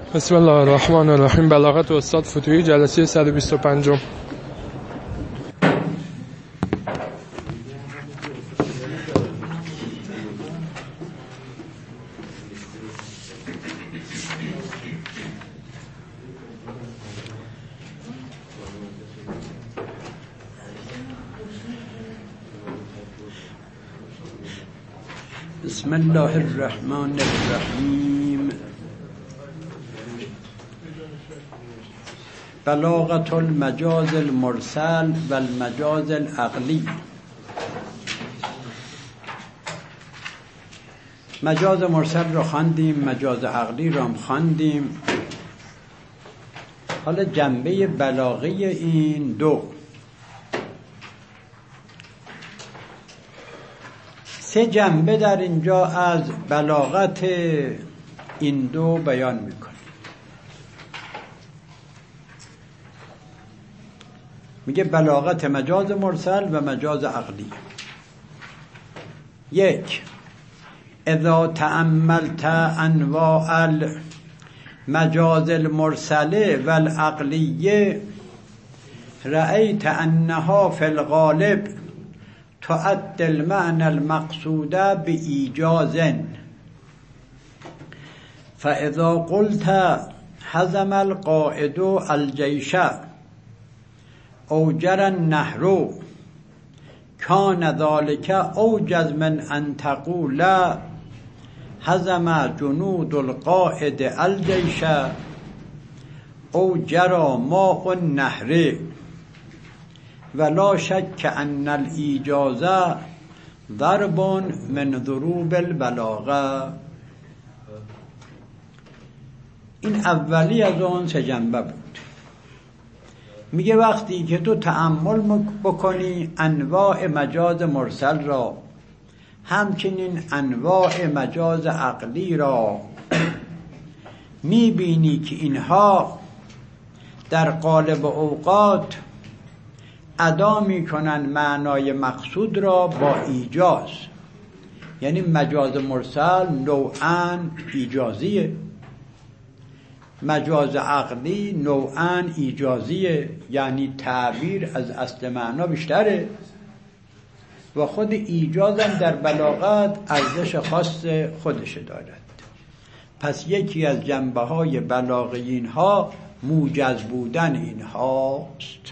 بسم الله الرحمن الرحیم. بلاغت استاد فتوحی، جلسه 125. بسم الله الرحمن الرحیم. بلاغة المجاز المرسل و المجاز العقلی. مجاز مرسل رو خواندیم، مجاز عقلی رو هم خواندیم. حالا جنبه بلاغی این دو، سه جنبه در اینجا از بلاغت این دو بیان میکنه. میگه بلاغت مجاز مرسل و مجاز عقلی. یک، اذا تأملت انواع المجاز المرسله و العقلیه رأیت انها فی الغالب تؤدي المعنى المقصود بإيجاز. فإذا قلت هزم القائد الجيش أو جرى النهر كان ذلك أوجز من أن تقول هزم جنود القائد الجيش أو جرى ماء النهر. ولا شك ان الإيجاز ضرب من ضروب البلاغه. این اولی از اون سه جنبه بود. میگه وقتی که تو تأمل بکنی انواع مجاز مرسل را، همچنین انواع مجاز عقلی را، میبینی که اینها در قالب اوقات ادا میکنن معنای مقصود را با ایجاز. یعنی مجاز مرسل نوعاً ایجازیه، مجاز عقلی نوعاً ایجازیه، یعنی تعبیر از اصل معنا بیشتره و خود ایجاز هم در بلاغت ارزش خاص خودش دارد. پس یکی از جنبه های بلاغی اینها موجز بودن اینهاست.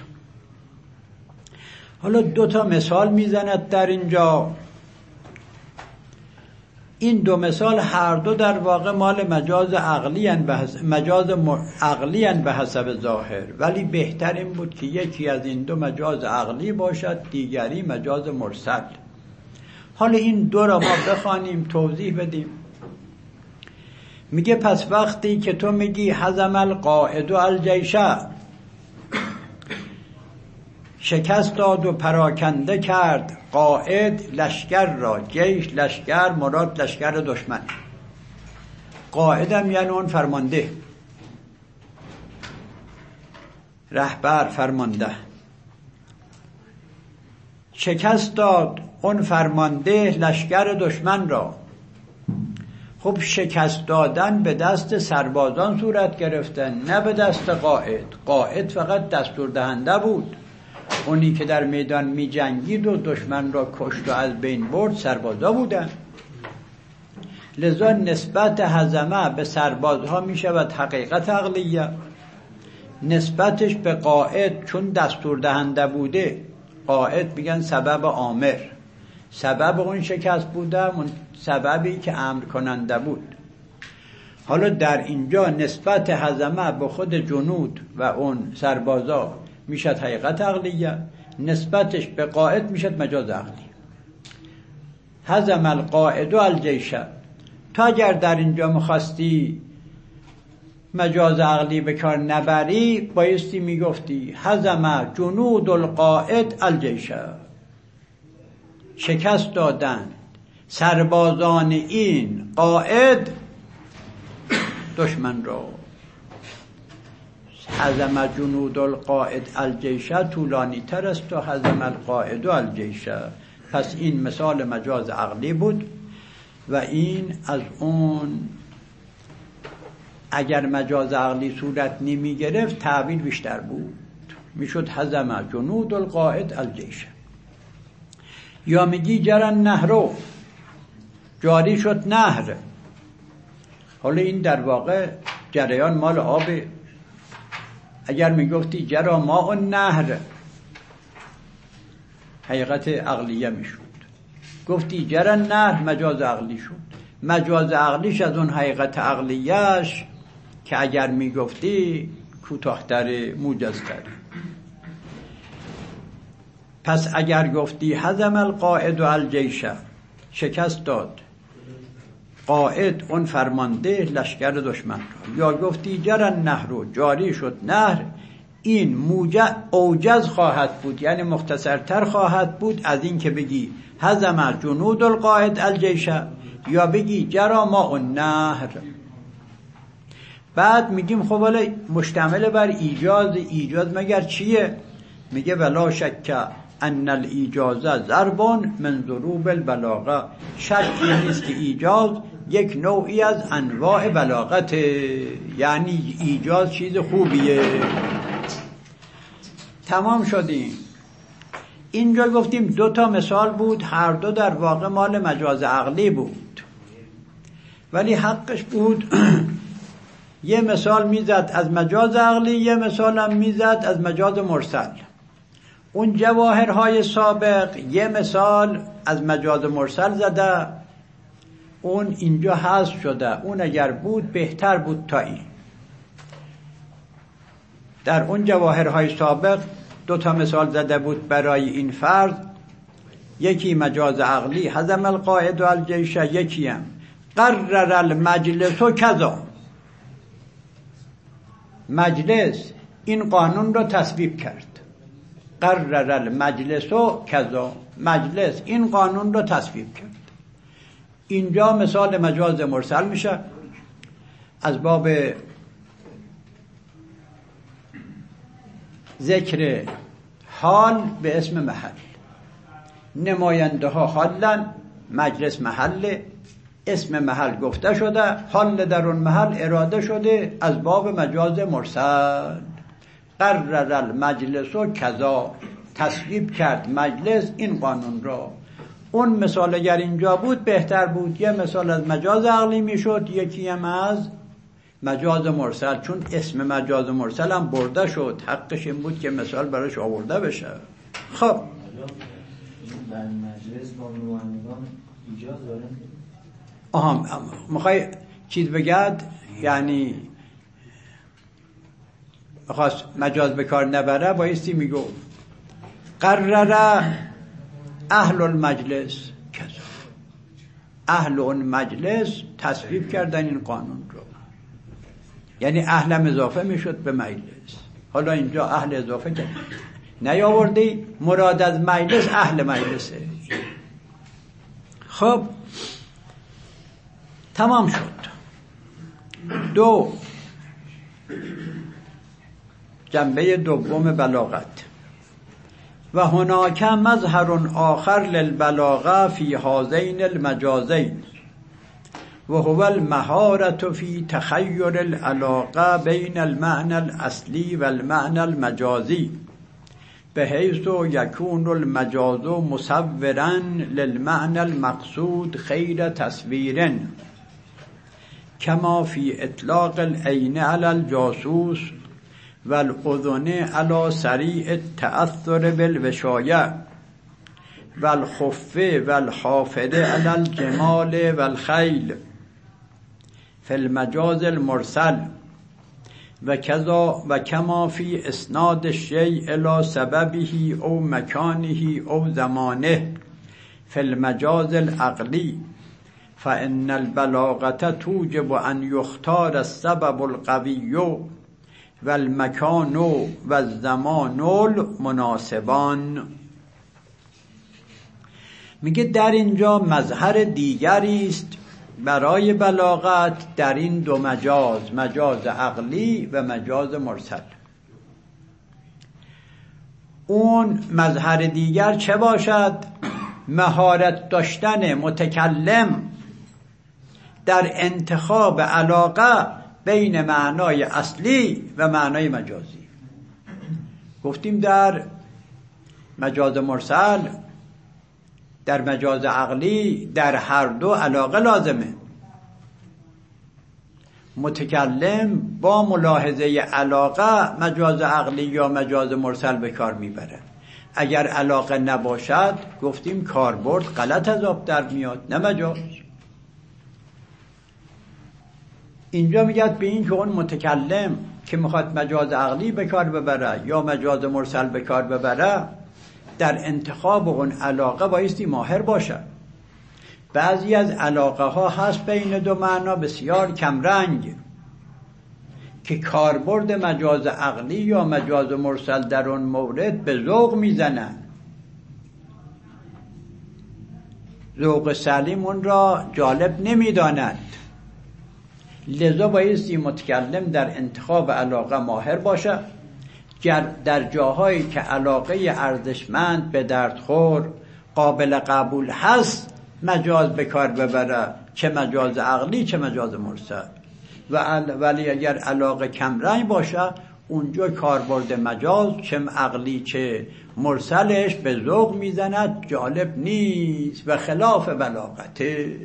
حالا دو تا مثال میزند در اینجا. این دو مثال هر دو در واقع مال مجاز عقلی به حسب ظاهر، ولی بهتر این بود که یکی از این دو مجاز عقلی باشد، دیگری مجاز مرسل. حالا این دو را ما بخوانیم، توضیح بدیم. میگه پس وقتی که تو میگی هزم القائد الجیش، شکست داد و پراکنده کرد قائد لشکر را. جیش لشکر، مراد لشکر دشمن. قائدم یعنی اون فرمانده، رهبر، فرمانده. شکست داد اون فرمانده لشکر دشمن را. خب شکست دادن به دست سربازان صورت گرفتن، نه به دست قائد. قائد فقط دستور دهنده بود. اونی که در میدان می جنگید و دشمن را کشت و از بین برد سربازا بودن. لذا نسبت هزمه به سربازها می شود حقیقت عقلیه، نسبتش به قائد چون دستور دهنده بوده، قائد میگن سبب آمر، سبب اون شکست بوده، اون سببی که امر کننده بود. حالا در اینجا نسبت هزمه به خود جنود و اون سربازا میشد حقیقت عقلیه، نسبتش به قائد میشد مجاز عقلی. هزم القائد الجیش. تا اگر در اینجا میخواستی مجاز عقلی به کار نبری، بایستی میگفتی هزم جنود القائد الجیش، شکست دادن سربازان این قائد دشمن را. هزم جنود القائد الجیش طولانی تر است تا هزم القائد الجیش. پس این مثال مجاز عقلی بود و این از اون اگر مجاز عقلی صورت نمی گرفت تعبیر بیشتر بود، میشد هزم جنود القائد الجیش. یا میگی جرى النهر، جاری شد نهر. حالا این در واقع جریان مال آبه. اگر میگفتی جرى ماء النهر حقیقت عقلیه میشد. گفتی جرى النهر مجاز عقلی شد. مجاز عقلیش از اون حقیقت عقلیهش که اگر میگفتی کوتاه‌تر موجزتر. پس اگر گفتی هزم القائد الجیش، شکست داد قائد اون فرمانده لشکر دشمن را، یا گفتی جرى النهر، جاری شد نهر، این اوجز خواهد بود، یعنی مختصرتر خواهد بود از این که بگی هزم جنود القائد الجیش یا بگی جرى ماء النهر. بعد میگیم خب حالا مشتمل بر ایجاز. ایجاز مگر چیه؟ میگه ولا شک ان الایجاز ضرب من ضروب البلاغه. شکی نیست که ایجاز یک نوعی از انواع بلاغت، یعنی ایجاز چیز خوبیه. تمام شدیم. اینجا گفتیم 2 تا مثال بود، هر دو در واقع مال مجاز عقلی بود، ولی حقش بود یه مثال میزد از مجاز عقلی، یه مثال هم میزد از مجاز مرسل. اون جواهرهای سابق یه مثال از مجاز مرسل زده، اون اینجا حذف شده. اون اگر بود بهتر بود تا این. در اون جواهرهای سابق 2 تا مثال زده بود برای این فرض، یکی مجاز عقلی هزم القائد الجیش، یکی هم قرر المجلس و کذا. مجلس این قانون رو تصویب کرد. قرر المجلس و کذا، مجلس این قانون رو تصویب کرد. اینجا مثال مجاز مرسل میشه از باب ذکر حال به اسم محل. نماینده ها حالن، مجلس محل، اسم محل گفته شده، حال در اون محل اراده شده از باب مجاز مرسل. قرر المجلس و کذا، تصویب کرد مجلس این قانون را. اون مثال اگر اینجا بود بهتر بود. یه مثال از مجاز عقلی میشد، یکی هم از مجاز مرسل، چون اسم مجاز مرسل هم برده شد، حقش این بود که مثال براش آورده بشه. خب در مجلس با نمایندگان ایجاز داره؟ میخوای چیز بگد، یعنی خواست مجاز به کار نبره، بایستی میگو قرر اهل المجلس کذا. اهل اون مجلس تصویب کردن این قانون رو، یعنی اهل اضافه میشد به مجلس. حالا اینجا اهل اضافه کرد، نیاوردی، مراد از مجلس اهل مجلسه. خب تمام شد. 2 جنبه دوم بلاغت. و هناک مظهر آخر للبلاغه فی هذین المجازین و هو المهارة فی تخیل العلاقه بین المعنى الاصلی و المعنى المجازی، بحیث یکون المجاز مصورا للمعنى المقصود خیر تصویر، کما فی اطلاق العین علی الجاسوس والاذن علی سریع التأثر بالوشایع والخف والحافظ علی الجمال والخیل فی المجاز المرسل، و کذا و کما فی اسناد الشیء الی سببه او مکانه او زمانه فی المجاز العقلی، فإن البلاغة توجب أن يختار السبب القوي والمكان والزمان المناسبان. میگه در اینجا مظهر دیگری است برای بلاغت در این 2 مجاز، مجاز عقلی و مجاز مرسل. اون مظهر دیگر چه باشد؟ مهارت داشتن متکلم در انتخاب علاقه بین معنای اصلی و معنای مجازی. گفتیم در مجاز مرسل، در مجاز عقلی، در هر دو علاقه لازمه. متکلم با ملاحظه علاقه مجاز عقلی یا مجاز مرسل به کار میبره. اگر علاقه نباشد گفتیم کاربرد غلط از آب در میاد، نه مجاز. اینجا میگه به این که اون متکلم که میخواد مجاز عقلی به کار ببره یا مجاز مرسل به کار ببره، در انتخاب اون علاقه بایستی ماهر باشه. بعضی از علاقه ها هست بین دو معنا بسیار کمرنگ که کاربرد مجاز عقلی یا مجاز مرسل در اون مورد به ذوق میزنن، ذوق سلیم اون را جالب نمیداند. لذا بایستی متکلم در انتخاب علاقه ماهر باشه. در جاهایی که علاقه ارزشمند به دردخور قابل قبول هست مجاز به کار ببره، چه مجاز عقلی چه مجاز مرسل. ولی اگر علاقه کمرنگ باشه اونجا کاربرد مجاز چه عقلی چه مرسلش به ذوق میزند، جالب نیست و خلاف بلاغته.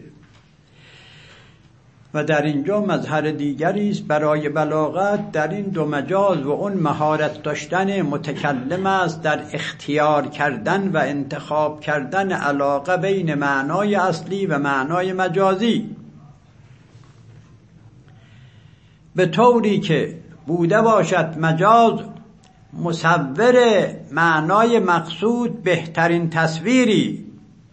و در اینجا مظهر دیگری است برای بلاغت در این دو مجاز و اون مهارت داشتن متکلم است در اختیار کردن و انتخاب کردن علاقه بین معنای اصلی و معنای مجازی، به طوری که بوده باشد مجاز مصور معنای مقصود بهترین تصویری.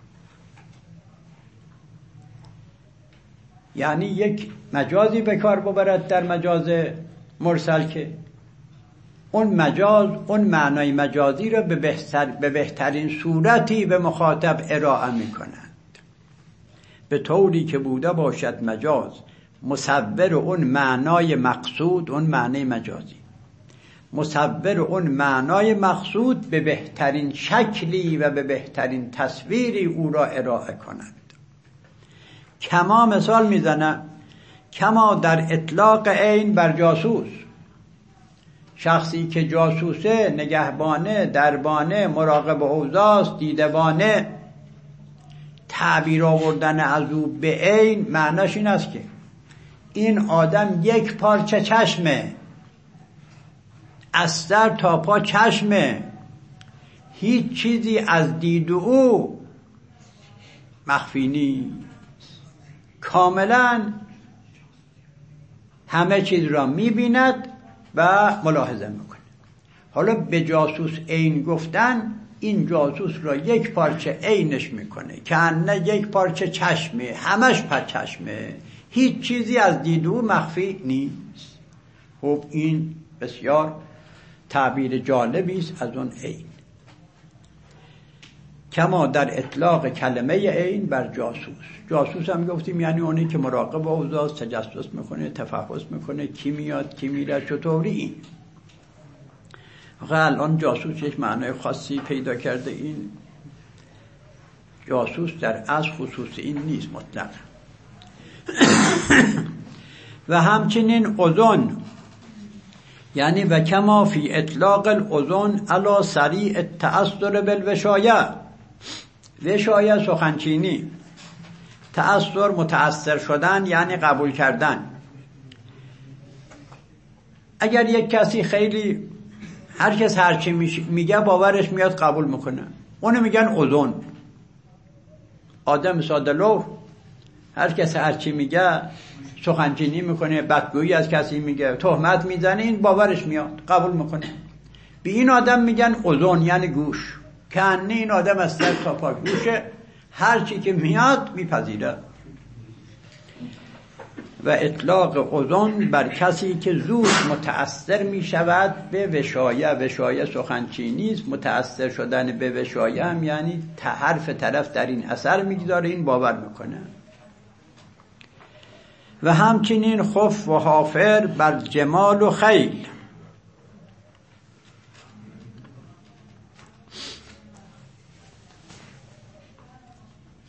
یعنی یک مجازی به کار ببرد در مجاز مرسل که اون مجاز اون معنای مجازی را به بهترین صورتی به مخاطب ارائه می کند، به طوری که بوده باشد مجاز مصور اون معنای مقصود، اون معنای مجازی مصور اون معنای مقصود به بهترین شکلی و به بهترین تصویری او را ارائه کند. کما مثال میزنه، کما در اطلاق عین بر جاسوس، شخصی که جاسوسه، نگهبانه، دربانه، مراقب اوضاع، دیدبانه، تعبیر آوردن از او به عین معناش این است که این آدم یک پارچه چشمه، از سر تا پا چشمه، هیچ چیزی از دید او مخفی نیست، کاملا همه چیز را میبیند و ملاحظه میکنه. حالا به جاسوس عین گفتن، این جاسوس را یک پارچه عینش میکنه که نه یک پارچه چشمه، همش پر چشمه، هیچ چیزی از دید او مخفی نیست. خب این بسیار تعبیر جالبی است از اون عین. کما در اطلاق کلمه عین بر جاسوس. جاسوس هم گفتیم یعنی اونی که مراقب اوضاع، تجسس میکنه، تفحص میکنه، کی میاد کی میره چطوری. این الان جاسوس یک معنای خاصی پیدا کرده. این جاسوس در از خصوص این نیست مطلق. و همچنین اذن، یعنی و کما فی اطلاق الاذن علی سریع التأثر بالوشایه. وشایه سخنچینی، تأثر متأثر شدن یعنی قبول کردن. اگر یک کسی خیلی هر کس هرچی میگه باورش میاد قبول میکنه، اونو میگن اذن. آدم ساده لوح هر کس هرچی میگه سخنچینی میکنه، بدگویی از کسی میگه، تهمت میزنه، این باورش میاد قبول میکنه. به این آدم میگن اذن یعنی گوش، که این آدم از سر تا پا گوشه، هرچی که میاد میپذیره. و اطلاق اذن بر کسی که زود متأثر میشود به وشایه. وشایه سخنچینی است، متأثر شدن به وشایه هم یعنی حرف طرف در این اثر میگذاره، این باور میکنه. و همچنین خف و حافر بر جمال و خیل.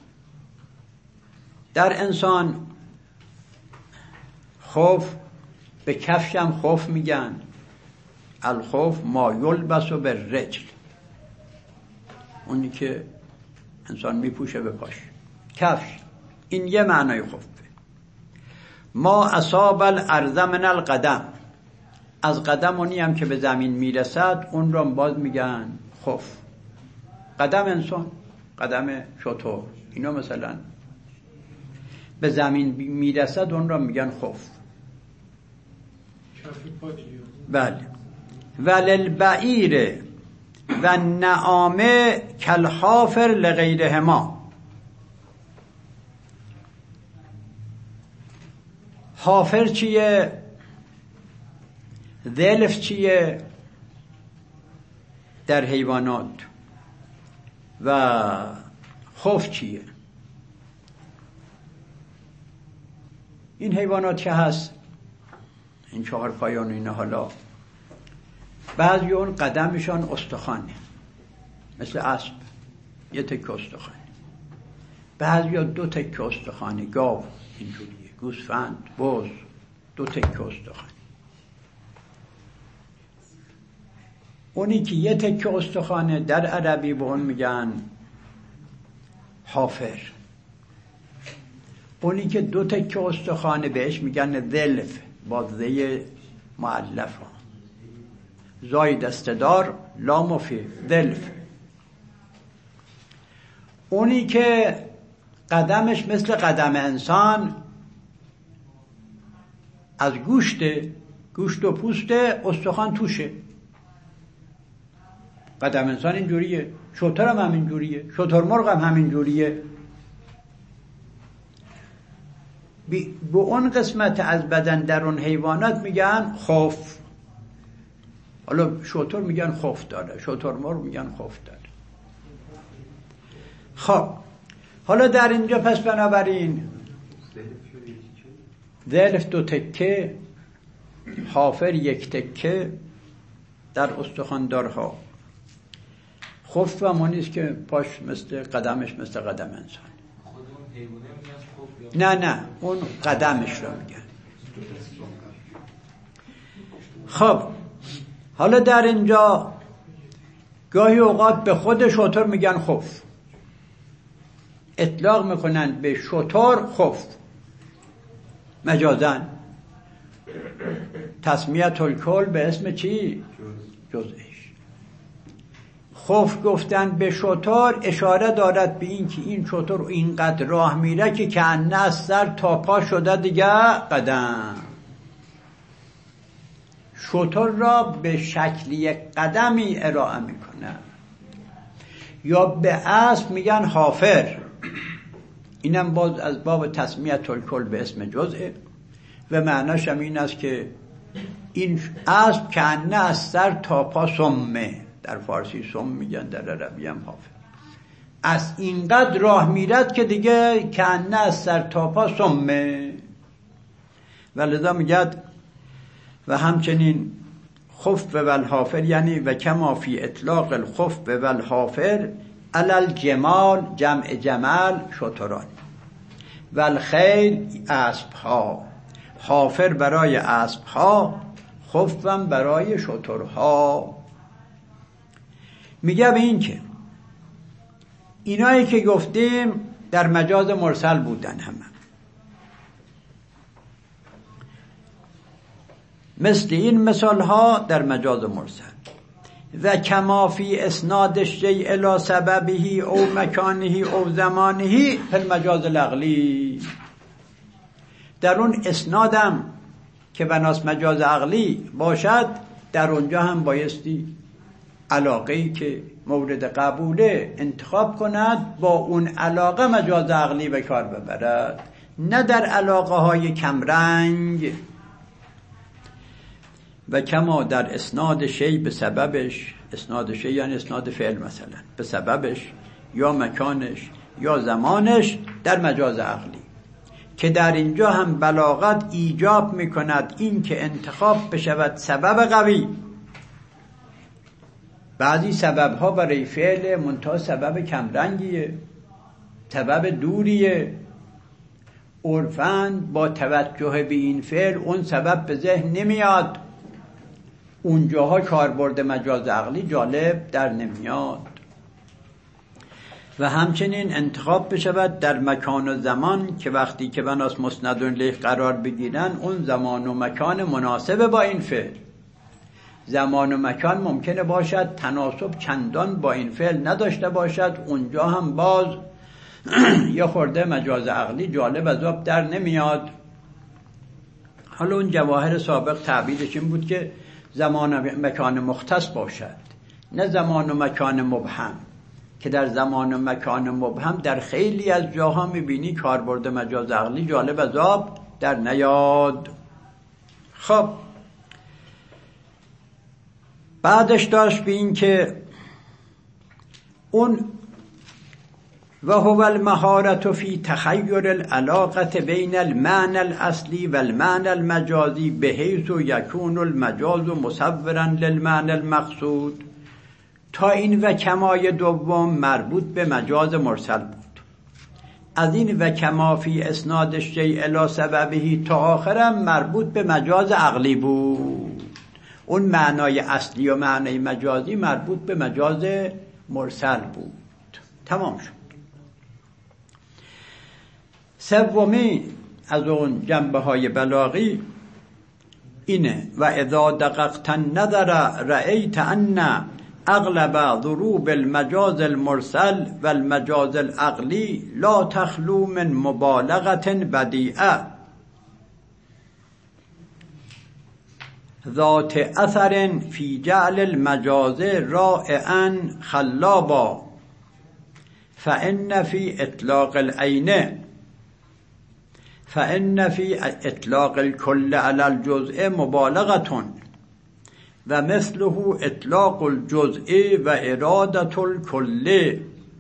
در انسان خوف به کفشم خف میگن. الخف ما یلبس بالرجل، اونی که انسان میپوشه به پاش، کفش. این یه معنای خفه. ما اصاب الارض من القدم، از قدم اونی هم که به زمین میرسد اون رو باز میگن خف. قدم انسان، قدم شتر، اینا مثلا به زمین میرسد اون رو میگن خف. بله. وللبعیر و نعامه کالحافر لغیرهما. حافر چیه؟ ذلف چیه در حیوانات؟ و خف چیه؟ این حیوانات که هست، این 4 پایان اینا، حالا بعضی اون قدمشان استخوانه، مثل اسب یه تکه استخوانه، بعضی ها 2 تکه استخوانه، گاو اینجوریه، گوسفند، بز 2 تکه استخوانه. اونی که یه تکه استخوانه در عربی به اون میگن حافر. اونی که 2 تکه استخوانه بهش میگن ذلف، با ذی مؤلف ها، زای دستدار لام فی ذلف. اونی که قدمش مثل قدم انسان از گوشت و پوست، استخوان توشه. قدم انسان اینجوریه، شتر هم همینجوریه، شترمرغ هم همینجوریه. به اون قسمت از بدن در اون حیوانات میگن خف. حالا شتر میگن خف داره، شترمرغ میگن خف داره. خب حالا در اینجا پس بنابراین ذلف 2 تکه، حافر 1 تکه در استخواندارها. خف هم اونیست که پاش مثل قدمش مثل قدم انسان. نه اون قدمش رو میگن. خب حالا در اینجا گاهی اوقات به خود شتر میگن خف، اطلاق میکنن به شتر خف مجازن. تسمیت الکل به اسم چی؟ جزئش. خف گفتن به شتر اشاره دارد به این که این شتر اینقدر راه میره که کأنه از سر تا پا شده دیگه قدم. شتر را به شکل یک قدمی ارائه میکنه. یا به اسب میگن حافر، اینم باز از باب تسمیت الکل به اسم جزء و معناش هم این است که این اسب کأنه از سر تا پا سمه. در فارسی سم میگن، در عربی هم حافر. از اینقدر راه میرد که دیگه کأنه از سر تا پا سمه. ولذا میگد و همچنین خف و الحافر، یعنی و کما فی اطلاق الخف و الحافر علی الجمال، جمع جمل شتران، و الخیل اسبها. حافر برای اسبها، خفم برای شترها. میگه به این که اینایی که گفتیم در مجاز مرسل بودن همه، مثل این مثال ها در مجاز مرسل. و کما فی اسناد الشیء الی سببه او مکانه او زمانه فی المجاز العقلی. در اون اسنادم که بناس مجاز عقلی باشد، در اونجا هم بایستی علاقه‌ای که مورد قبوله انتخاب کند، با اون علاقه مجاز عقلی به کار ببرد، نه در علاقه های کمرنگ. و کما در اسناد شی به سببش، اسناد شی یعنی اسناد فعل مثلا، به سببش یا مکانش یا زمانش در مجاز عقلی، که در اینجا هم بلاغت ایجاب میکند این که انتخاب بشود سبب قوی. بعضی سبب ها برای فعل منتها سبب کمرنگیه، سبب دوریه، عرفاً با توجه به این فعل اون سبب به ذهن نمیاد، اونجاها کاربرد مجاز عقلی جالب در نمیاد. و همچنین انتخاب بشود در مکان و زمان که وقتی که بناس مسند الیه قرار بگیرن اون زمان و مکان مناسب با این فعل. زمان و مکان ممکنه باشد تناسب چندان با این فعل نداشته باشد، اونجا هم باز یا خورده مجاز عقلی جالب از آب در نمیاد. حالا اون جواهر سابق تعبیرش این بود که زمان و مکان مختص باشد، نه زمان و مکان مبهم، که در زمان و مکان مبهم در خیلی از جاها میبینی کاربرد مجاز عقلی جالب از آب در نیاد. خب بعدش داشت به این که اون و هو المهارة فی تخیر العلاقة بین المعنى الاصلی و المعنى المجازی بحیث یکون المجاز مصورا للمعنى المقصود. تا این و کمای دوم مربوط به مجاز مرسل بود. از این و کما فی اسناد الشیء الی سببه تا آخرم مربوط به مجاز عقلی بود. اون معنای اصلی و معنای مجازی مربوط به مجاز مرسل بود. تمام شد. سومی از اون جنبه های بلاغی اینه و اذا دققت النظر رأیت ان اغلب ضروب المجاز المرسل و المجاز العقلی لا تخلو من مبالغة بدیعه ذات اثر فی جعل المجاز رائعا خلابا فإن فی اطلاق العین فإن فی اطلاق الكل على الجزء مبالغة و مثله اطلاق الجزء و اراده الكل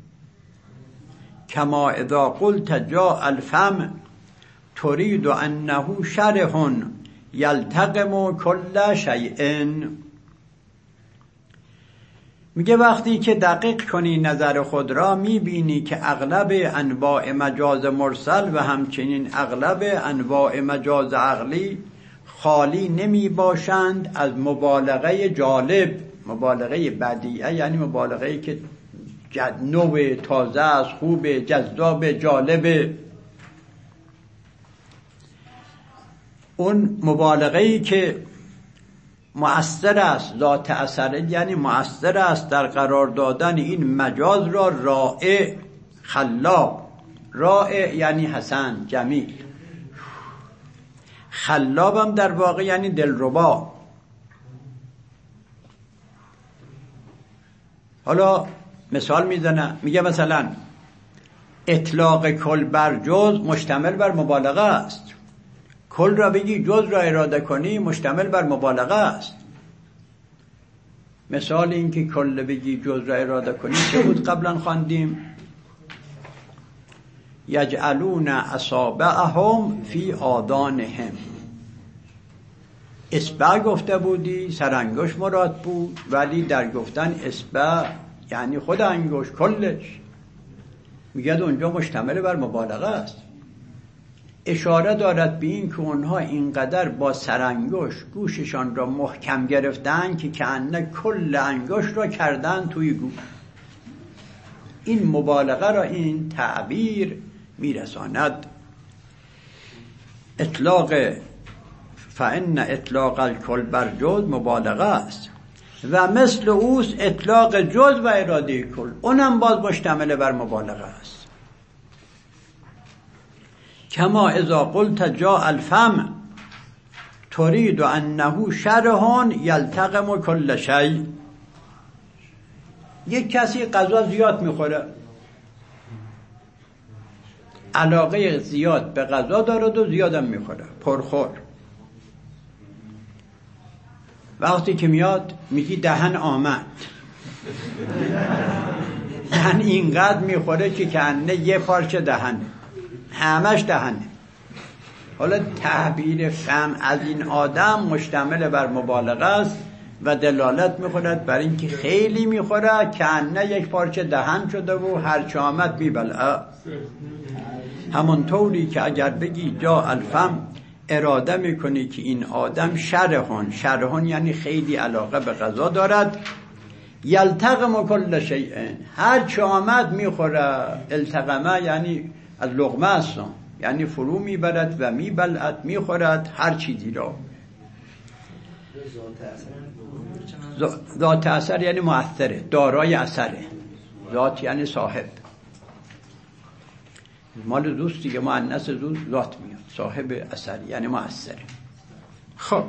کما اذا قلت جاء الفم تريد انه شرح یلتقم کل شیء. میگه وقتی که دقیق کنی نظر خود را میبینی که اغلب انواع مجاز مرسل و همچنین اغلب انواع مجاز عقلی خالی نمی باشند از مبالغه جالب. مبالغه بدیعه یعنی مبالغه که نو، تازه است، خوب، جذاب، جالب. اون مبالغه‌ای که مؤثر است، ذات اثر یعنی مؤثر است در قرار دادن این مجاز را رائع، خلاب. رائع یعنی حسن، جمیل. خلاب هم در واقع یعنی دلربا. حالا مثال میزنه، میگه مثلا اطلاق کل بر جز مشتمل بر مبالغه است. کل را بگی جز را اراده کنی مشتمل بر مبالغه است. مثال این که کل بگی جز را اراده کنی چه بود قبلا خواندیم؟ یجعلون اصابعهم فی آذانهم. اصبع گفته بودی، سرانگشت مراد بود، ولی در گفتن اصبع یعنی خود انگشت کلش، میگه اونجا مشتمل بر مبالغه است. اشاره دارد به این که اونها اینقدر با سرانگشت گوششان را محکم گرفتن که کأنه کل انگشت را کردن توی گوش. این مبالغه را این تعبیر میرساند. اطلاق فإن اطلاق الکل بر جز مبالغه است و مثل اوست اطلاق جز و اراده کل، اونم باز مشتمل بر مبالغه است. کما اذا قلت جاء الفم تريد انه شرح یلتقم کل شیء. یک کسی غذا زیاد میخوره، علاقه زیاد به غذا دارد و زیادم میخوره، پرخور. وقتی که میاد میگی دهن آمد. یعنی اینقدر میخوره که کنه یه پارچه دهنه، همش دهنه. حالا تعبیر فم از این آدم مشتمل بر مبالغه است و دلالت میخورد بر اینکه خیلی میخوره، کنه یک پارچه دهن شده و هر چه آمد میبلعه. همونطوری که اگر بگی جا الفم اراده میکنی که این آدم شرهن یعنی خیلی علاقه به غذا دارد، یلتقم کل شیء هر چه آمد میخوره، التقمه یعنی از لقمه است، یعنی فرو میبرد و میبلعد میخورد هر چیزی را. ذات اثر یعنی مؤثره، دارای اثره. ذات یعنی صاحب، مال دوست دیگه، مؤنث دوست ذات میاد، صاحب اثر یعنی مؤثره. خب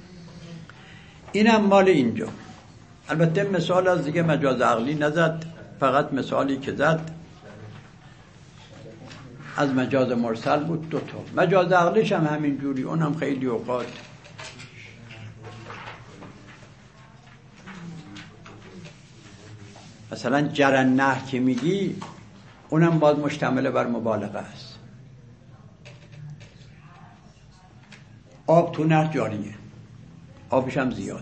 اینم مال اینجا. البته مثال از دیگه مجاز عقلی نزد، فقط مثالی که زد از مجاز مرسل بود، دوتا. مجاز عقلیش هم همین جوری، اونم خیلی اوقات مثلا جرنه که میگی اونم باز مشتمل بر مبالغه است. آب تو نهر جاریه، آبش هم زیاده.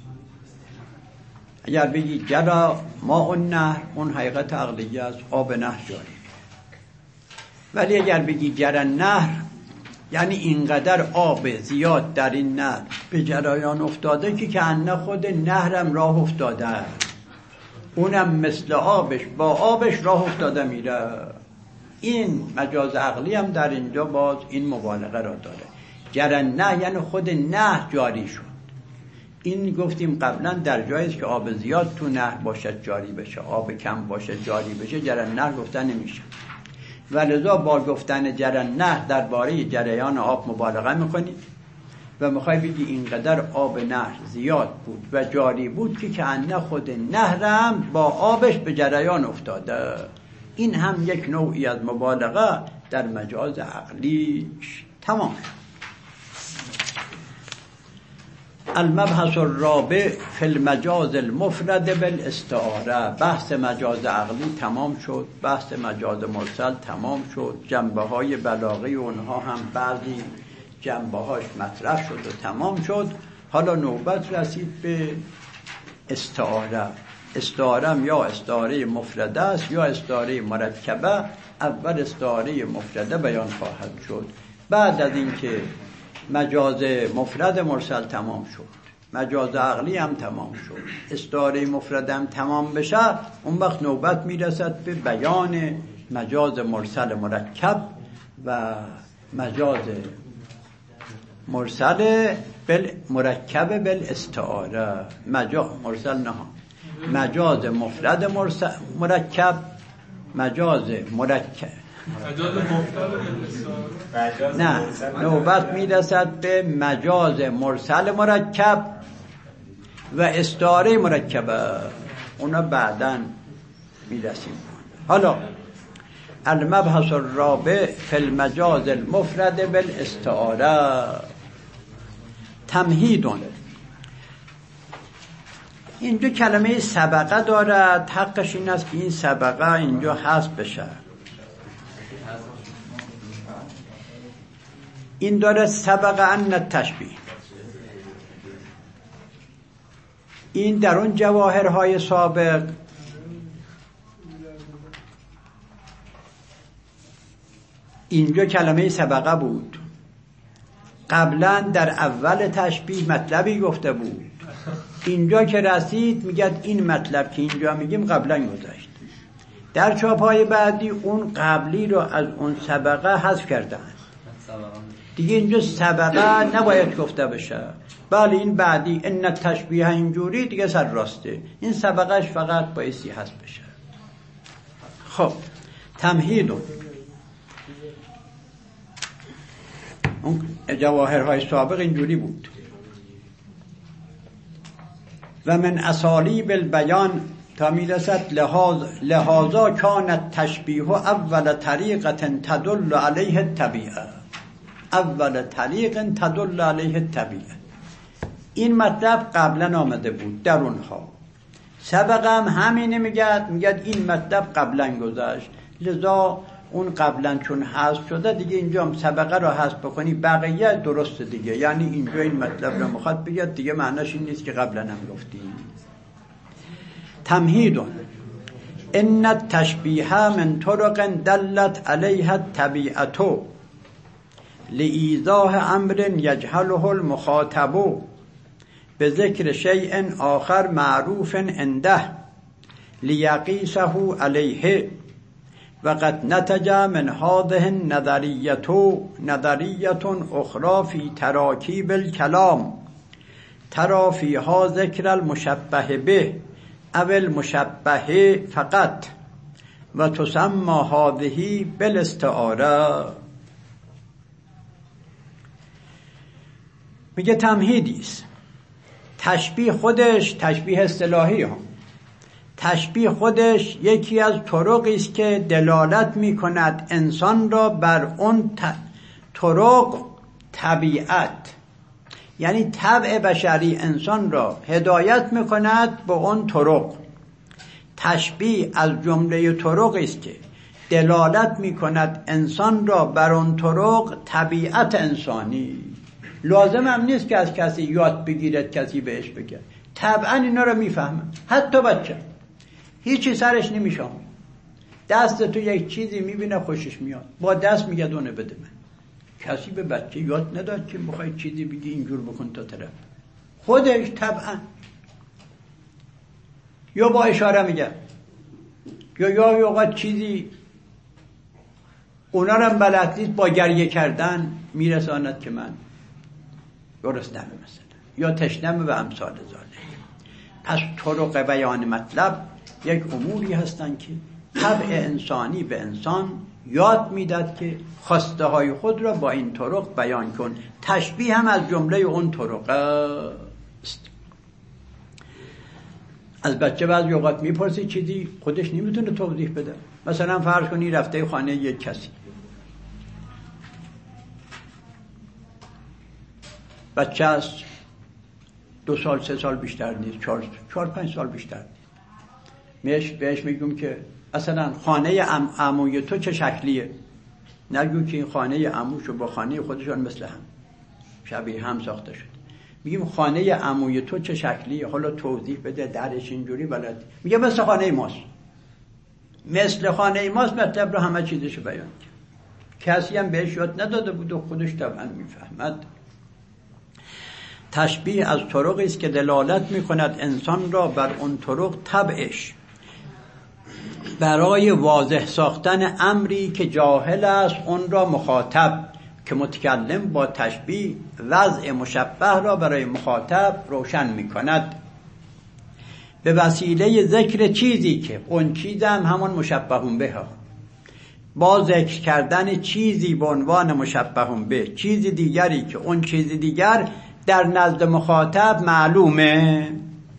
اگر بگی جرا ما اون نهر، اون حقیقت عقلیه است، آب نهر جاریه. ولی اگر بگی جرنهر یعنی اینقدر آب زیاد در این نهر به جریان افتاده که انه خود نهرم راه افتاده، اونم مثل آبش با آبش راه افتاده میره. این مجاز عقلی هم در اینجا باز این مبالغه را داره. جرنه یعنی خود نهر جاری شد. این گفتیم قبلا در جایی است که آب زیاد تو نهر باشد جاری بشه، آب کم باشه جاری بشه، جرنه گفتن نمیشه. ولذا با گفتن جرنه درباره جریان آب مبالغه میکنی و میخوای بگی اینقدر آب نهر زیاد بود و جاری بود که انه خود نهرم با آبش به جریان افتاده. این هم یک نوعی از مبالغه در مجاز عقلیش. تمام. المبحث الرابع فی المجاز المفرد بالاستعاره. بحث مجاز عقلی تمام شد، بحث مجاز مرسل تمام شد، جنبه های بلاغی اونها هم بعضی جنبه هاش مطرح شد و تمام شد. حالا نوبت رسید به استعاره. استعاره یا استعاره مفرده است یا استعاره مرکبه. اول استعاره مفرده بیان خواهد شد، بعد از اینکه مجاز مفرد مرسل تمام شد، مجاز عقلی هم تمام شد، استعاره مفرد هم تمام بشه، اون وقت نوبت میرسد به بیان مجاز مرسل مرکب و مجاز مرسل مرکب بالاستعاره. مجاز مرسل نه، مجاز مفرد مرکب، مجاز مرکب نه، نوبت میرسد به مجاز مرسل مرکب و استعاره مرکبه، اونا بعداً میرسیم. حالا المبحث الرابع فی المجاز المفرد بالاستعاره. تمهیدون. اینجا کلمه سبقه دارد، حقش این است که این سبقه اینجا حذف بشه. این داره سبقه ان التشبیه. این در اون جواهرهای سابق اینجا کلمه سبقه بود، قبلا در اول تشبیه مطلبی گفته بود، اینجا که رسید میگد این مطلب که اینجا میگیم قبلا گذشت. در چاپ‌های بعدی اون قبلی رو از اون سبقه حذف کردن، دیگه اینجا سبقه نباید گفته بشه. بله این بعدی ان التشبیه اینجوری دیگه سر راسته، این سبقهش فقط بایستی حذف بشه. خب تمهیدون. اون جواهرهای سابق اینجوری بود. و من اسالیب البیان تا میرسد لحاظا کان التشبیه اول طریقه تدل علیه الطبیعه. اول طریق تدل علیه الطبیعه. این مطلب قبلا آمده بود در اونها، سبق هم همینه، میگد این مطلب قبلا گذشت، لذا اون قبلا چون حذف شده دیگه اینجا هم سبقه رو حذف بکنی بقیه درست دیگه. یعنی اینجا این مطلب رو میخواد بگید دیگه معناش این نیست که قبلا هم گفتیم. تمهیدون. ان التشبیه من طرق دلت علیها الطبیعة لإیضاح امر یجهله المخاطب بذکر شیء آخر معروف عنده لیقیسه علیه وقد نتج من هذه نظریة اخرى فی تراکیب الکلام ترى فیها ذکر المشبه به او المشبه فقط و تسمى هذه بالاستعاره. میگه تمهیدیست. تشبیه خودش تشبیه اصطلاحی هم. تشبیه خودش یکی از طرقی است که دلالت میکند انسان را بر اون طرق طبیعت، یعنی طبع بشری انسان را هدایت میکند به اون طرق. تشبیه از جمله طرقی است که دلالت میکند انسان را بر اون طرق طبیعت انسانی. لازم هم نیست که از کسی یاد بگیرد کسی بهش بگه، طبعا اینا رو میفهمه. حتی بچه هیچی سرش نمیشه، دست تو یک چیزی میبینه خوشش میاد، با دست میگه دونه بده من. کسی به بچه یاد نداد که بخوای چیزی بگی اینجور بکن تا طرف، خودش طبعا. یا با اشاره میگه، یا اوقات چیزی اونا رو بلد نیست، با گریه کردن میرساند که من گرسنمه مثلا، یا تشنمه و امثال ذالک. پس طرق بیان مطلب یک اموری هستند که طبع انسانی به انسان یاد میداد که خواسته های خود را با این طرق بیان کن. تشبیه هم از جمله اون طرق است. از بچه بعضی اوقات میپرسی چیزی خودش نمیتونه توضیح بده. مثلا فرض کنی رفته خانه یک کسی، بچه است، 2 سال 3 سال بیشتر نیست، 4-5 سال بیشتر نیست. بهش میگم که اصلا خانه عموی تو چه شکلیه؟ نگو که این خانه عموشو با خانه خودشان مثل هم شبیه هم ساخته شد. میگیم خانه عموی تو چه شکلیه؟ حالا توضیح بده، درش اینجوری بلد. میگه مثل خانه ماست. مثل خانه ماست مطلب رو همه چیزشو بیان کرد. کسی هم بهش یاد نداده بود و خودش طبعا میفهمد. تشبیه از طرقی است که دلالت میکند انسان را بر اون طرق طبعش برای واضح ساختن امری که جاهل است اون را مخاطب، که متکلم با تشبیه وضع مشبه را برای مخاطب روشن میکند به وسیله ذکر چیزی که اون چیز هم همون مشبه به ها، با ذکر کردن چیزی به عنوان مشبه به چیز دیگری که اون چیز دیگر در نزد مخاطب معلومه.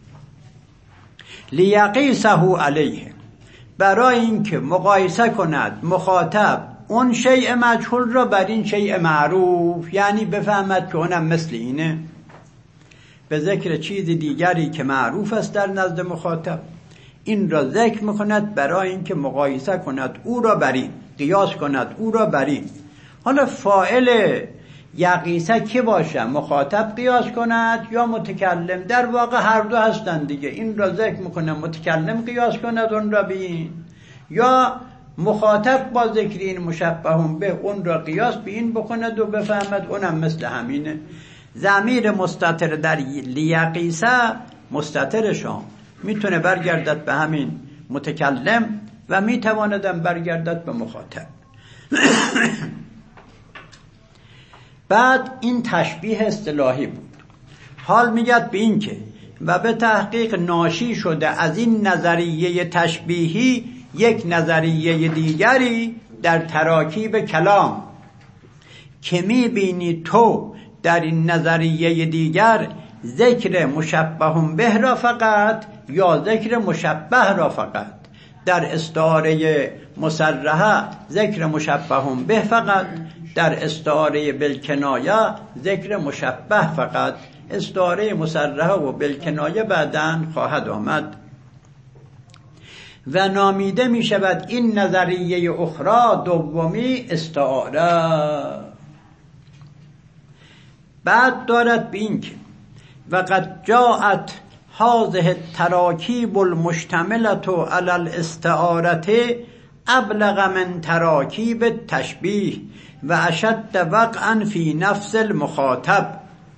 لیقیسه علیه، برای اینکه مقایسه کند مخاطب اون شیء مجهول را بر این شیء معروف، یعنی بفهمد که اونم مثل اینه، به ذکر چیز دیگری که معروف است در نزد مخاطب. این را ذکر میکند برای اینکه مقایسه کند او را بر این، قیاس کند او را بر این. حالا فاعل یقیسه که باشه؟ مخاطب قیاس کند یا متکلم؟ در واقع هر دو هستند دیگه. این را ذکر میکنه متکلم قیاس کند اون را بین، یا مخاطب با ذکر این مشبه به اون را قیاس به این بکند و بفهمد اونم مثل همینه. ضمیر مستتر در لیقیسه مستترشان میتونه برگردد به همین متکلم و میتواندم برگردد به مخاطب. بعد این تشبیه اصطلاحی بود. حال میگد به این که و به تحقیق ناشی شده از این نظریه تشبیهی یک نظریه دیگری در تراکیب کلام که میبینی تو در این نظریه دیگر ذکر مشبه به را فقط یا ذکر مشبه را فقط، در استعاره مصرحه ذکر مشبه به فقط، در استعاره بالکنایه ذکر مشبه فقط. استعاره مصرحه و بالکنایه بعداً خواهد آمد. و نامیده می شود این نظریه اخرى دومی استعاره. بعد دارد به این که وقد جاءت هذه التراکیب المشتملة علی الاستعارة ابلغ من تراکیب التشبیه و اشد وقعا فی نفس المخاطب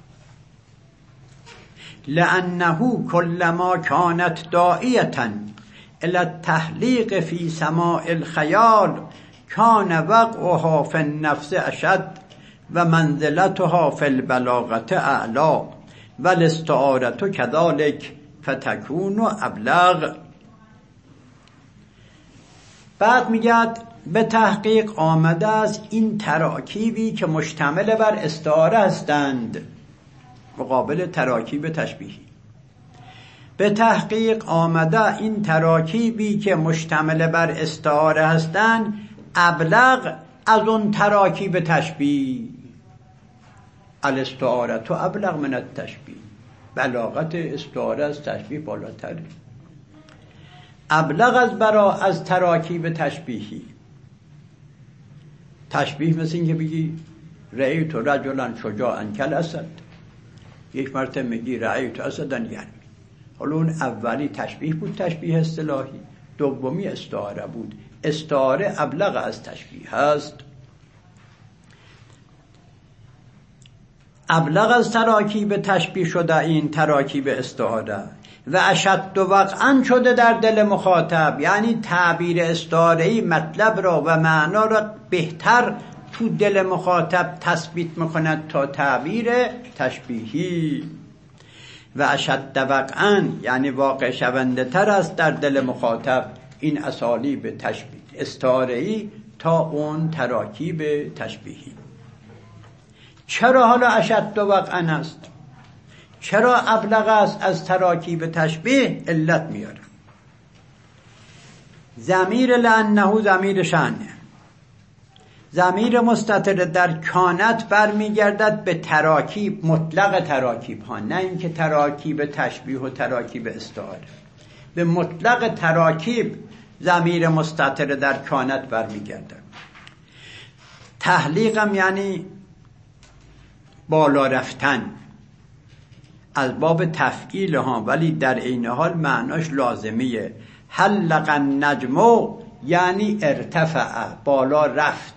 لأنه كلما كانت داعية إلى التحليق في سماع الخيال كان وقعها في النفس أشد ومنزلتها في البلاغة أعلى والاستعارة كذلك فتكون أبلغ. بعد میگه به تحقیق آمده است این تراکیبی که مشتمل بر استعاره هستند مقابل تراکیب تشبیهی. به تحقیق آمده این تراکیبی که مشتمل بر استعاره هستند ابلغ از اون تراکیب تشبیه. الاستعاره تو ابلغ من التشبیه، بلاغت استعاره از تشبیه بالاتره. ابلغ از تراکیب تشبیهی. تشبیه مثل این که بگی رأیت رجلا شجاعا کالاسد، یک مرتبه میگی رأیت اسدا یرمی. حالا اون اولی تشبیه بود، تشبیه اصطلاحی. دومی استعاره بود. استعاره ابلغ از تشبیه هست. ابلغ از تراکیب تشبیه شده این تراکیب استعاره و اشد وقعا شده در دل مخاطب، یعنی تعبیر استعاره‌ای مطلب را و معنا را بهتر تو دل مخاطب تثبیت میکند تا تعبیر تشبیهی. و اشد وقعا یعنی واقع شونده تر است در دل مخاطب این اسالیب تشبیه استعاره‌ای تا اون تراکیب تشبیهی. چرا حالا اشد وقعا است؟ چرا ابلغ است از تراکیب تشبیه؟ علت میاره. ضمیر لانه ضمیر شأنه، ضمیر مستتر در کانت برمیگردد به تراکیب، مطلق تراکیب ها، نه اینکه تراکیب تشبیه و تراکیب استعاره. به مطلق تراکیب ضمیر مستتر در کانت برمیگردد. تحلیقم یعنی بالا رفتن، از باب تفعیل ها، ولی در عین حال معناش لازمیه. حلق النجم یعنی ارتفع، بالا رفت.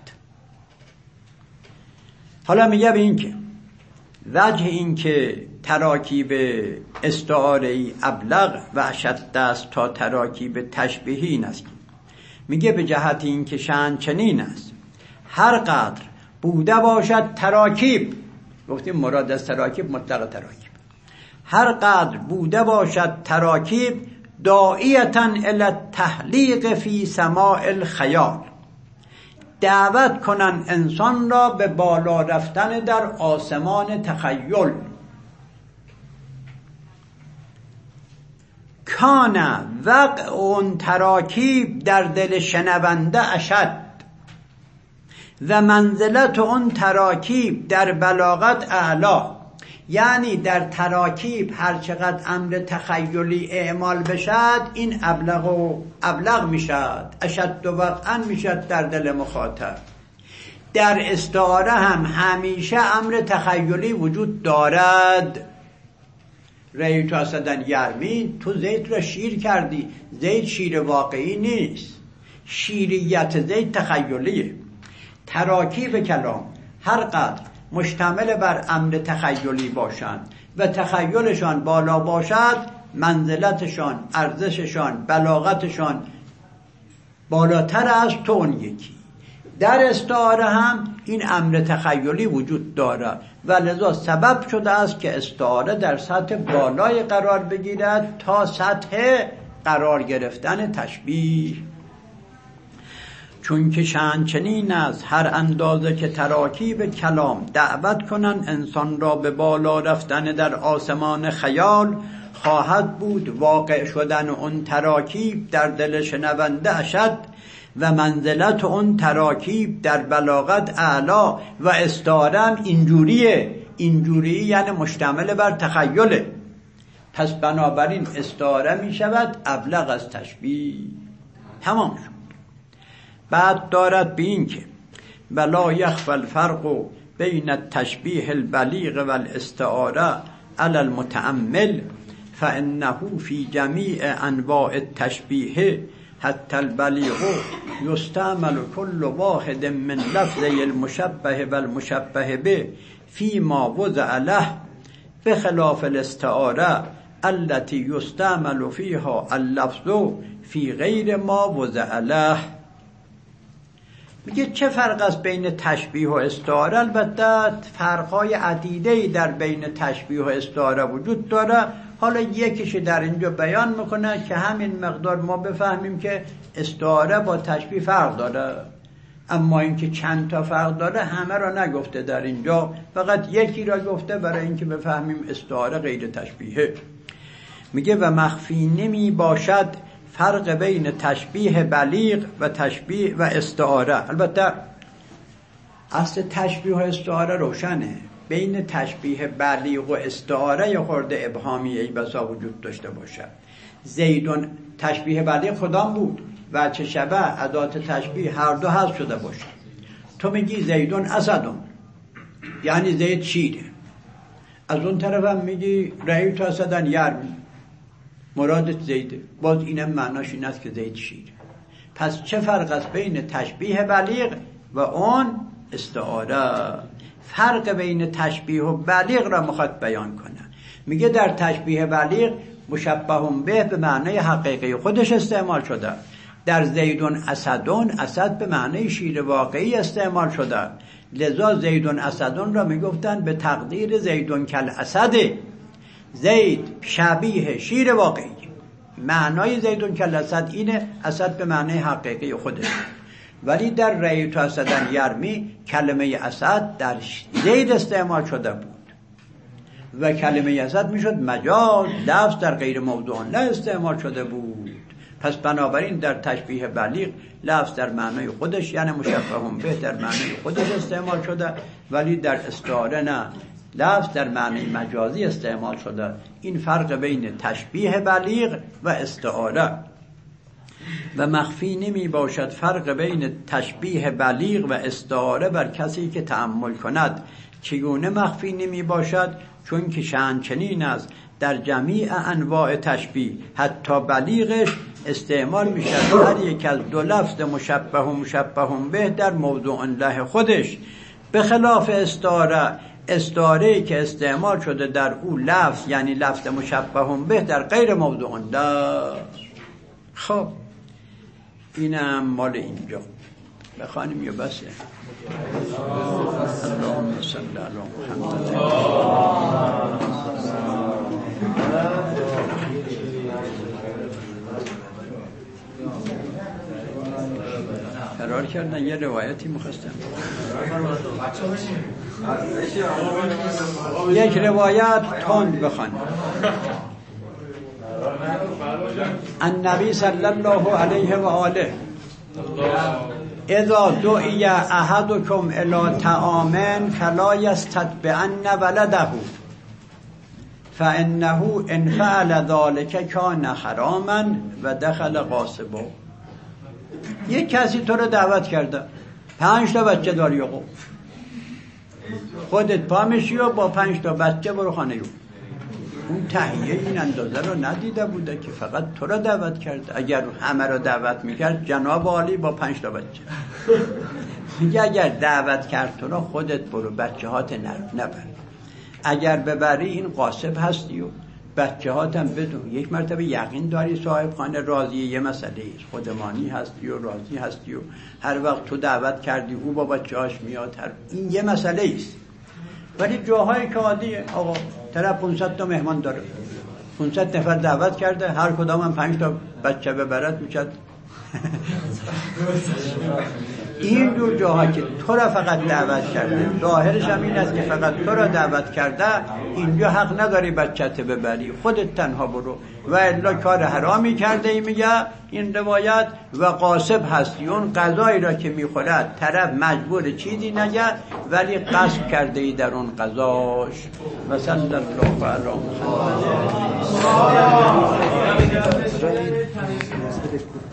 حالا میگه به این که وجه این که تراکیب استعاره‌ای ابلغ و اشد است تا تراکیب تشبیهی این است. میگه به جهت این که شأن چنین است هر قدر بوده باشد تراکیب، گفتیم مراد از تراکیب مطلق تراکیب، هر قدر بوده باشد تراکیب داعیتاً الی التحلیق فی سماع الخیال، دعوت کنن انسان را به بالا رفتن در آسمان تخیل. کان وقع اون تراکیب در دل شنونده اشد و منزلت اون تراکیب در بلاغت اعلا، یعنی در تراکیب هر چقدر امر تخیلی اعمال بشد این ابلغ میشد، اشد و وقعا میشد در دل مخاطب. در استعاره هم همیشه امر تخیلی وجود دارد. رأیت اسدا یرمی، تو زید را شیر کردی، زید شیر واقعی نیست، شیریت زید تخیلیه. تراکیب کلام هر قدر مشتمل بر امر تخیلی باشند و تخیلشان بالا باشد منزلتشان، ارزششان، بلاغتشان بالاتر از تو اون یکی. در استعاره هم این امر تخیلی وجود دارد و لذا سبب شده است که استعاره در سطح بالای قرار بگیرد تا سطح قرار گرفتن تشبیه. چون که شأن چنین است هر اندازه که تراکیب کلام دعوت کنن انسان را به بالا رفتن در آسمان خیال، خواهد بود واقع شدن اون تراکیب در دل شنونده اشد و منزلت اون تراکیب در بلاغت اعلا. و استعاره هم اینجوریه یعنی مشتمل بر تخیله. پس بنابراین استعاره می شود ابلغ از تشبیه. تمام شد. بعد دارد به این که ولا یخفی الفرق بین التشبیه البلیغ والاستعاره علی المتأمل، فانه فی جمیع انواع التشبیه حتی البلیغ یستعمل کل واحد من لفظی المشبه و المشبه به فی ما وضع له بخلاف الاستعاره التي یستعمل فیها اللفظ فی غیر ما وضع له. میگه چه فرق است بین تشبیه و استعاره؟ البته فرقهای عدیده‌ای در بین تشبیه و استعاره وجود داره. حالا یکیش در اینجا بیان میکنه که همین مقدار ما بفهمیم که استعاره با تشبیه فرق داره، اما اینکه چند تا فرق داره همه را نگفته در اینجا، فقط یکی را گفته برای اینکه بفهمیم استعاره غیر تشبیهه. میگه و مخفی نمی باشد فرق بین تشبیه بلیغ و تشبیه و استعاره. البته اصل تشبیه و استعاره روشنه، بین تشبیه بلیغ و استعاره یه خورده ابهامی ای بسا وجود داشته باشد. زیدون تشبیه بلیغ کدام بود؟ وجه شبه ادات تشبیه هر دو حذف شده باشه. تو میگی زیدون اسدون، یعنی زید شیره. از اون طرف هم میگی رأیت اسدن یرمی، مرادت زیده، باز اینم معناش این است که زید شیره. پس چه فرق است بین تشبیه بلیغ و اون استعاره؟ فرق بین تشبیه و بلیغ را میخواد بیان کنه. میگه در تشبیه بلیغ مشبه به معنی حقیقی خودش استعمال شده، در زیدون اسدون اسد به معنی شیر واقعی استعمال شده، لذا زیدون اسدون را میگفتن به تقدیر زیدون کل اسده، زید شبیه شیر واقعی. معنای زیدون کل اسد اینه، اسد به معنی حقیقی خودش. ولی در رأیت اسدن یرمی کلمه اسد در زید استعمال شده بود و کلمه اسد میشد مجاز، لفظ در غیر موضوع له استعمال شده بود. پس بنابراین در تشبیه بلیغ لفظ در معنای خودش یعنی مشبه به در معنای خودش استعمال شده، ولی در استعاره نه، لفظ در معنی مجازی استعمال شده. این فرق بین تشبیه بلیغ و استعاره. و مخفی نمی باشد فرق بین تشبیه بلیغ و استعاره بر کسی که تأمل کند. چگونه مخفی نمی باشد؟ چون که شأن چنین است در جمیع انواع تشبیه حتی بلیغش استعمال می شود هر یک از دو لفظ مشبه و مشبه به در موضوع له خودش، به خلاف استعاره. استعاره‌ای که استعمال شده در او لفظ یعنی لفظ مشبه به در غیر موضوع له. خب اینم مال اینجا بخوانیم یا بسه؟ اللهم صل علی محمد. فرار کردن. یه روایتی مخواستم، یک روایت تند بخوانیم. النبی صلی الله علیه و آله اذا دعی احدکم الی طعام فلا یستتبعن ولده فانه ان فعل ذلك کان حراما و دخل غاصبا. یک کسی تو رو دعوت کرده، 5 تا بچه داری، خودت پا میشی و با 5 تا بچه برو خانه رو. اون تهیه این اندازه رو ندیده بوده که فقط تو را دعوت کرده. اگر همه را دعوت میکرد جناب عالی با 5 تا بچه. میگه اگر دعوت کرد تو را خودت برو، بچه هات نبر. اگر ببری این غاصب هستی و بچه هاتم بدون. یک مرتبه یقین داری صاحب خانه راضیه، یه مسئله ایست، خودمانی هستی و راضی هستی و هر وقت تو دعوت کردی او با بچه هاش میاد، این یه مسئله ایست. ولی جاهایی که عادیه، آقا طرف 500 تا مهمان داره، 500 نفر دعوت کرده، هر کدام هم 5 تا بچه ببرد میشد. این دو جاها که تو را فقط دعوت کرده، ظاهرش هم این است که فقط تو را دعوت کرده، اینجا حق نداری بچت ببری، خودت تنها برو، و الا کار حرامی کرده. ای میگه این روایت و غاصب هستی. اون غذایی را که میخورد طرف مجبور چیزی نگه، ولی قصد کرده ای در اون غذاش. و صلی الله علی محمد.